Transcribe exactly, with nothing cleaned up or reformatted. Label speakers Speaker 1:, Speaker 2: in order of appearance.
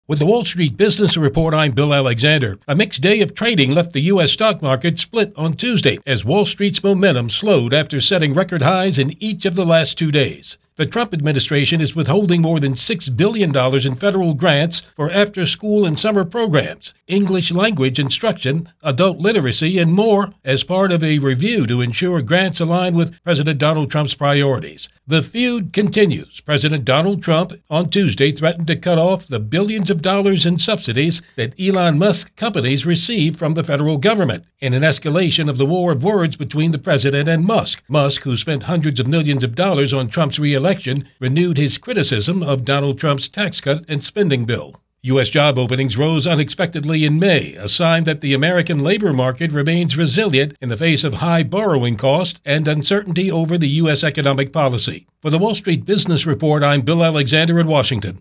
Speaker 1: With the Wall Street Business Report, I'm Bill Alexander. A mixed day of trading left the U S stock market split on Tuesday as Wall Street's momentum slowed after setting record highs in each of the last two days. The Trump administration is withholding more than six billion dollars in federal grants for after-school and summer programs, English language instruction, adult literacy, and more as part of a review to ensure grants align with President Donald Trump's priorities. The feud continues. President Donald Trump on Tuesday threatened to cut off the billions of dollars in subsidies that Elon Musk companies receive from the federal government in an escalation of the war of words between the president and Musk. Musk, who spent hundreds of millions of dollars on Trump's re-election, renewed his criticism of Donald Trump's tax cut and spending bill. U S job openings rose unexpectedly in May, a sign that the American labor market remains resilient in the face of high borrowing costs and uncertainty over the U S economic policy. For the Wall Street Business Report, I'm Bill Alexander in Washington.